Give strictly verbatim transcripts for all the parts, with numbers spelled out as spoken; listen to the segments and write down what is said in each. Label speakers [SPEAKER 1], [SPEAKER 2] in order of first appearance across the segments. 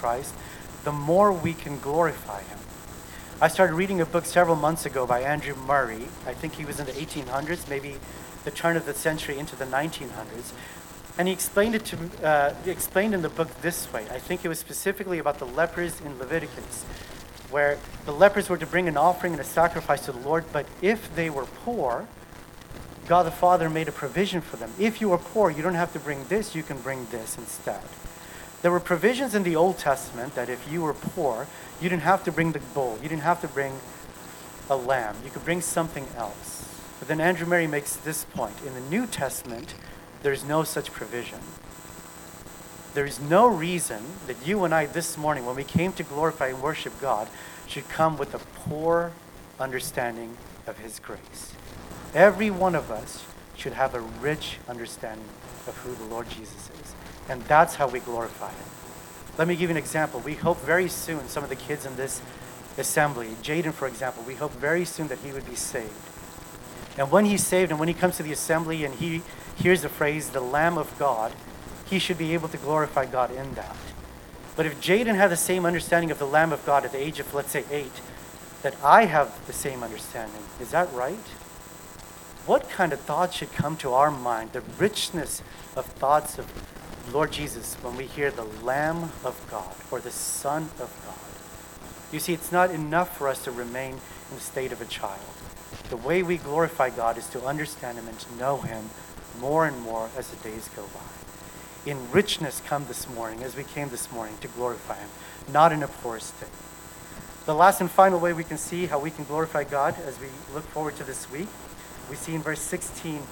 [SPEAKER 1] Christ, the more we can glorify him. I started reading a book several months ago by Andrew Murray. I think he was in the eighteen hundreds, maybe the turn of the century into the nineteen hundreds. And he explained it to uh, he explained in the book this way. I think it was specifically about the lepers in Leviticus, where the lepers were to bring an offering and a sacrifice to the Lord, but if they were poor, God the Father made a provision for them. If you were poor, you don't have to bring this, you can bring this instead. There were provisions in the Old Testament that if you were poor, you didn't have to bring the bull, you didn't have to bring a lamb, you could bring something else. But then Andrew Murray makes this point. In the New Testament, there's no such provision. There is no reason that you and I this morning, when we came to glorify and worship God, should come with a poor understanding of his grace. Every one of us should have a rich understanding of who the Lord Jesus is. And that's how we glorify him. Let me give you an example. We hope very soon, some of the kids in this assembly, Jaden, for example, we hope very soon that he would be saved. And when he's saved and when he comes to the assembly and he hears the phrase, the Lamb of God, he should be able to glorify God in that. But if Jaden had the same understanding of the Lamb of God at the age of, let's say, eight, that I have the same understanding, is that right? What kind of thoughts should come to our mind, the richness of thoughts of Lord Jesus when we hear the Lamb of God or the Son of God? You see, it's not enough for us to remain in the state of a child. The way we glorify God is to understand him and to know him more and more as the days go by. In richness come this morning, as we came this morning, to glorify him, not in a poor state. The last and final way we can see how we can glorify God as we look forward to this week, we see in verse sixteen,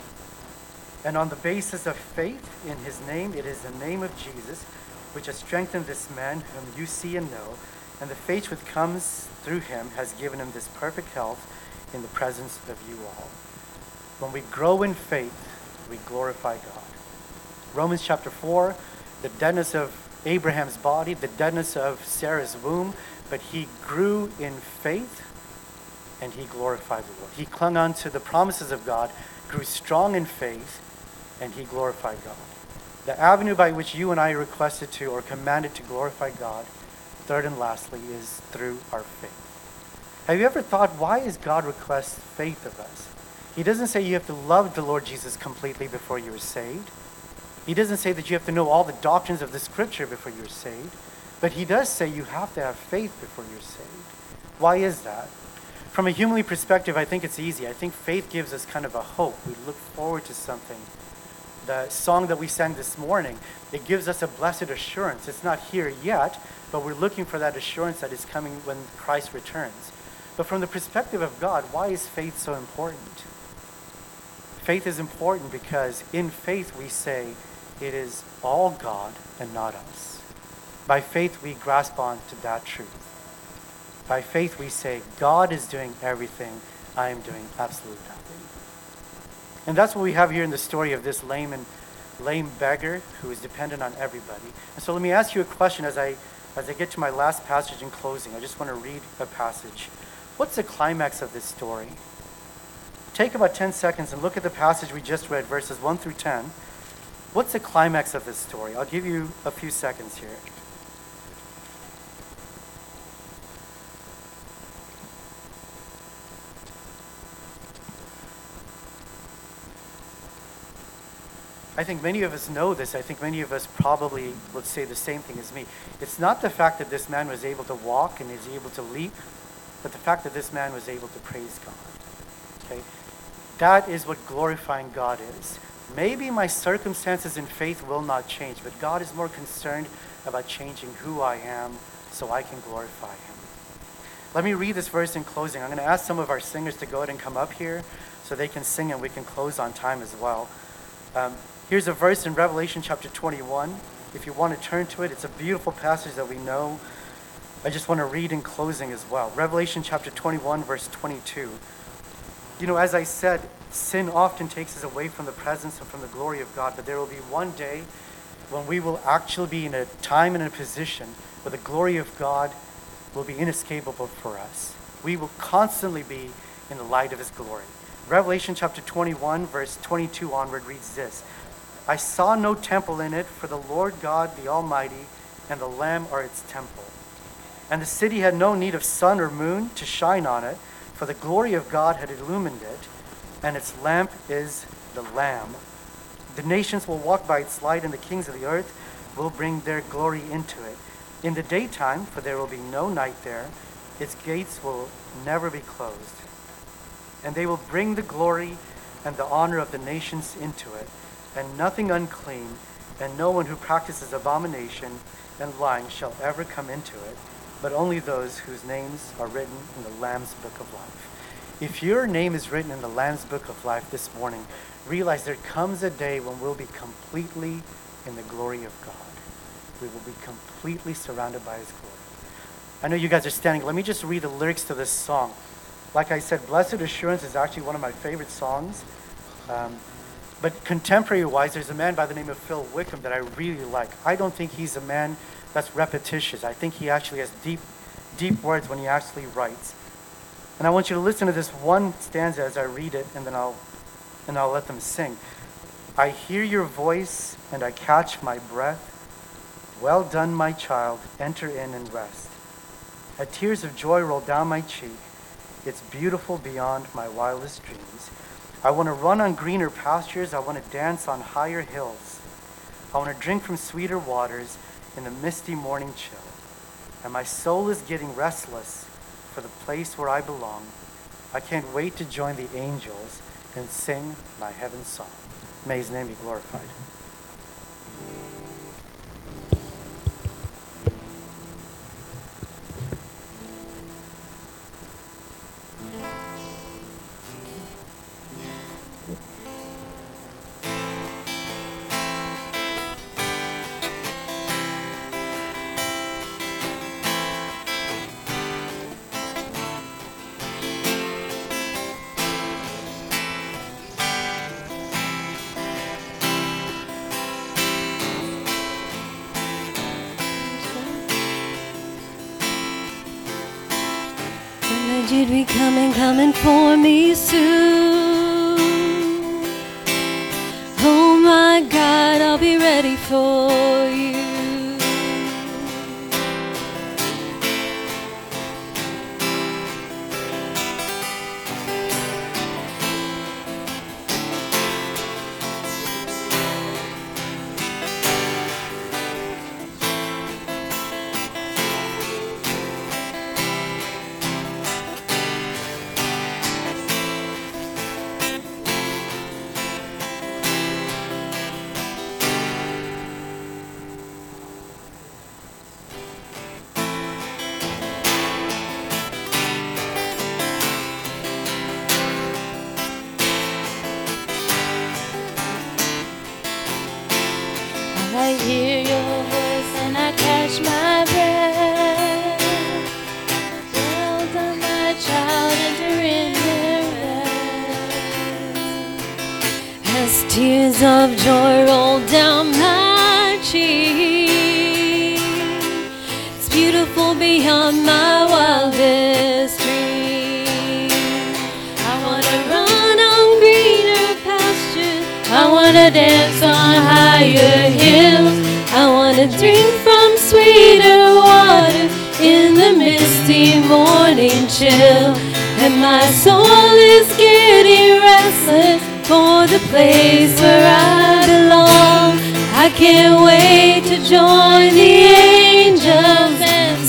[SPEAKER 1] and on the basis of faith in his name, it is the name of Jesus, which has strengthened this man whom you see and know, and the faith which comes through him has given him this perfect health in the presence of you all. When we grow in faith, we glorify God. Romans chapter four, the deadness of Abraham's body, the deadness of Sarah's womb, but he grew in faith and he glorified the Lord. He clung on to the promises of God, grew strong in faith, and he glorified God. The avenue by which you and I are requested to or commanded to glorify God, third and lastly, is through our faith. Have you ever thought, why does God request faith of us? He doesn't say you have to love the Lord Jesus completely before you are saved. He doesn't say that you have to know all the doctrines of the scripture before you're saved. But he does say you have to have faith before you're saved. Why is that? From a humanly perspective, I think it's easy. I think faith gives us kind of a hope. We look forward to something. The song that we sang this morning, it gives us a blessed assurance. It's not here yet, but we're looking for that assurance that is coming when Christ returns. But from the perspective of God, why is faith so important? Faith is important because in faith we say it is all God and not us. By faith we grasp on to that truth. By faith we say, God is doing everything, I am doing absolutely nothing. And that's what we have here in the story of this lame and lame beggar who is dependent on everybody. And so let me ask you a question as I as I get to my last passage in closing. I just want to read a passage. What's the climax of this story? Take about ten seconds and look at the passage we just read, verses one through ten. What's the climax of this story? I'll give you a few seconds here. I think many of us know this. I think many of us probably would say the same thing as me. It's not the fact that this man was able to walk and is able to leap, but the fact that this man was able to praise God. Okay? That is what glorifying God is. Maybe my circumstances in faith will not change, but God is more concerned about changing who I am so I can glorify him. Let me read this verse in closing. I'm going to ask some of our singers to go ahead and come up here so they can sing and we can close on time as well. Um, Here's a verse in Revelation chapter twenty-one. If you want to turn to it, it's a beautiful passage that we know. I just want to read in closing as well. Revelation chapter twenty-one, verse twenty-two. You know, as I said, sin often takes us away from the presence and from the glory of God, but there will be one day when we will actually be in a time and a position where the glory of God will be inescapable for us. We will constantly be in the light of his glory. Revelation chapter twenty-one, verse twenty-two onward reads this. I saw no temple in it, for the Lord God, the Almighty, and the Lamb are its temple. And the city had no need of sun or moon to shine on it, for the glory of God had illumined it, and its lamp is the Lamb. The nations will walk by its light, and the kings of the earth will bring their glory into it. In the daytime, for there will be no night there, its gates will never be closed. And they will bring the glory and the honor of the nations into it, and nothing unclean, and no one who practices abomination and lying shall ever come into it, but only those whose names are written in the Lamb's book of life. If your name is written in the Lamb's book of life this morning, realize there comes a day when we'll be completely in the glory of God. We will be completely surrounded by his glory. I know you guys are standing. Let me just read the lyrics to this song. Like I said, Blessed Assurance is actually one of my favorite songs. Um, but contemporary-wise, there's a man by the name of Phil Wickham that I really like. I don't think he's a man that's repetitious. I think he actually has deep, deep words when he actually writes. And I want you to listen to this one stanza as I read it, and then I'll, and I'll let them sing. I hear your voice, and I catch my breath. Well done, my child, enter in and rest. A tears of joy roll down my cheek. It's beautiful beyond my wildest dreams. I want to run on greener pastures. I want to dance on higher hills. I want to drink from sweeter waters in the misty morning chill. And my soul is getting restless for the place where I belong. I can't wait to join the angels and sing my heaven song. May his name be glorified.
[SPEAKER 2] You'd be coming, coming for me soon. Oh my God, I'll be ready for you. I hear your voice and I catch my breath. Well done, my child, enter in and rest. As tears of joy roll down my cheek, it's beautiful beyond my wildest dreams. I wanna run on greener pastures. I wanna dance on higher hills. I wanna drink from sweeter waters in the misty morning chill. And my soul is getting restless for the place where I belong. I can't wait to join the angels and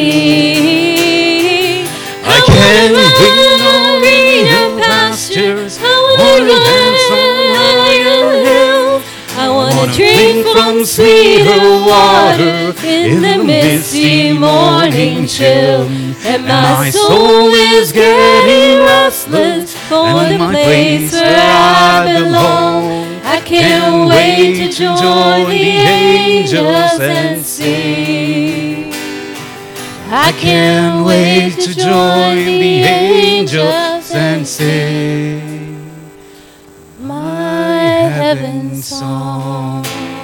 [SPEAKER 2] sing.
[SPEAKER 3] I can't wait on greener pastures.
[SPEAKER 2] I wanna dance on higher hills. I wanna drink from sweeter water in the misty morning chill. And my soul is getting restless for the place where I belong. I can't wait to join the angels and sing.
[SPEAKER 3] I can't wait to join the angels and sing
[SPEAKER 2] my heaven song.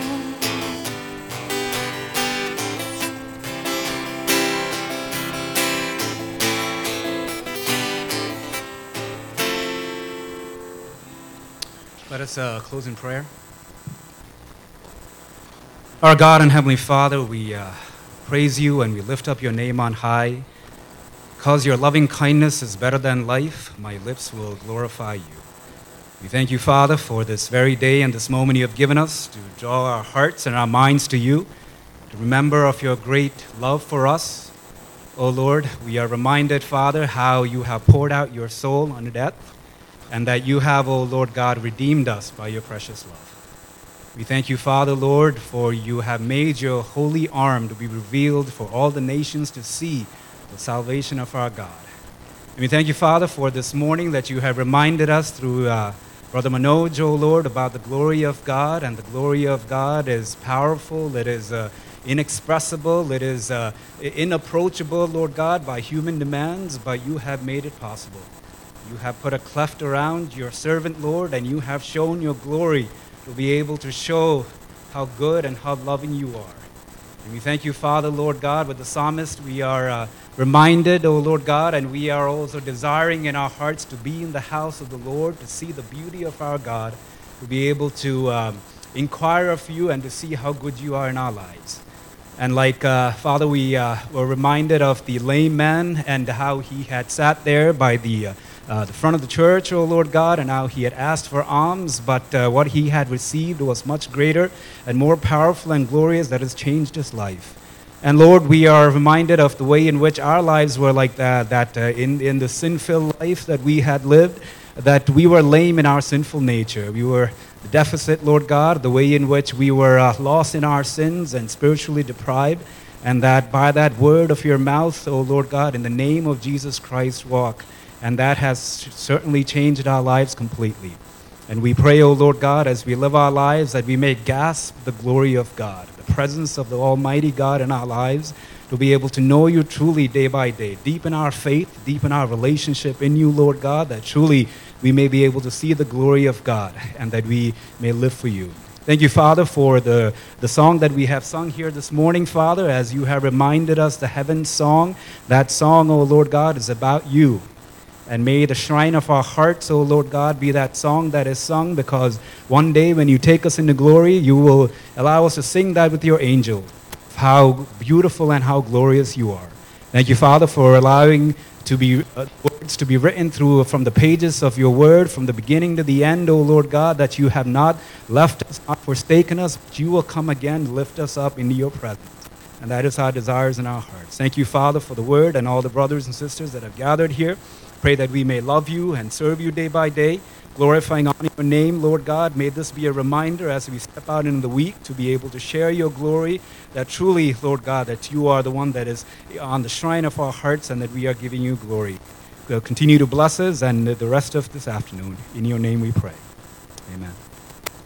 [SPEAKER 3] Let us uh, close in prayer. Our God and Heavenly Father, we uh,
[SPEAKER 4] praise you and we lift up your name on high. Because your loving kindness is better than life, my lips will glorify you. We thank you, Father, for this very day and this moment you have given us to draw our hearts and our minds to you, to remember of your great love for us. O Lord, we are reminded, Father, how you have poured out your soul unto death, and that you have, O Lord God, redeemed us by your precious love. We thank you, Father, Lord, for you have made your holy arm to be revealed for all the nations to see the salvation of our God. And we thank you, Father, for this morning that you have reminded us through uh, Brother Manoj, O Lord, about the glory of God, and the glory of God is powerful, it is uh, inexpressible, it is uh, inapproachable, Lord God, by human demands, but you have made it possible. You have put a cleft around your servant, Lord, and you have shown your glory to be able to show how good and how loving you are. And we thank you, Father, Lord God, with the psalmist, we are uh, reminded, O Lord God, and we are also desiring in our hearts to be in the house of the Lord, to see the beauty of our God, to be able to um, inquire of you and to see how good you are in our lives. And like, uh, Father, we uh, were reminded of the lame man and how he had sat there by the uh, Uh, the front of the church, O Lord God, and how he had asked for alms, but uh, what he had received was much greater and more powerful and glorious that has changed his life. And Lord, we are reminded of the way in which our lives were like that, that uh, in, in the sin-filled life that we had lived, that we were lame in our sinful nature. We were the deficit, Lord God, the way in which we were uh, lost in our sins and spiritually deprived, and that by that word of your mouth, O Lord God, in the name of Jesus Christ, walk. And that has certainly changed our lives completely. And we pray, O Lord God, as we live our lives, that we may gasp the glory of God, the presence of the Almighty God in our lives, to be able to know you truly day by day, deepen our faith, deepen our relationship in you, Lord God, that truly we may be able to see the glory of God and that we may live for you. Thank you, Father, for the, the song that we have sung here this morning, Father, as you have reminded us the heaven song. That song, O Lord God, is about you. And may the shrine of our hearts, O Lord God, be that song that is sung, because one day when you take us into glory, you will allow us to sing that with your angel, how beautiful and how glorious you are. Thank you, Father, for allowing to be uh, words to be written through from the pages of your word, from the beginning to the end, O Lord God, that you have not left us, not forsaken us, but you will come again to lift us up into your presence. And that is our desires in our hearts. Thank you, Father, for the word and all the brothers and sisters that have gathered here. Pray that we may love you and serve you day by day, glorifying on your name, Lord God. May this be a reminder as we step out into the week to be able to share your glory, that truly, Lord God, that you are the one that is on the shrine of our hearts and that we are giving you glory. We'll continue to bless us and the rest of this afternoon. In your name we pray. Amen.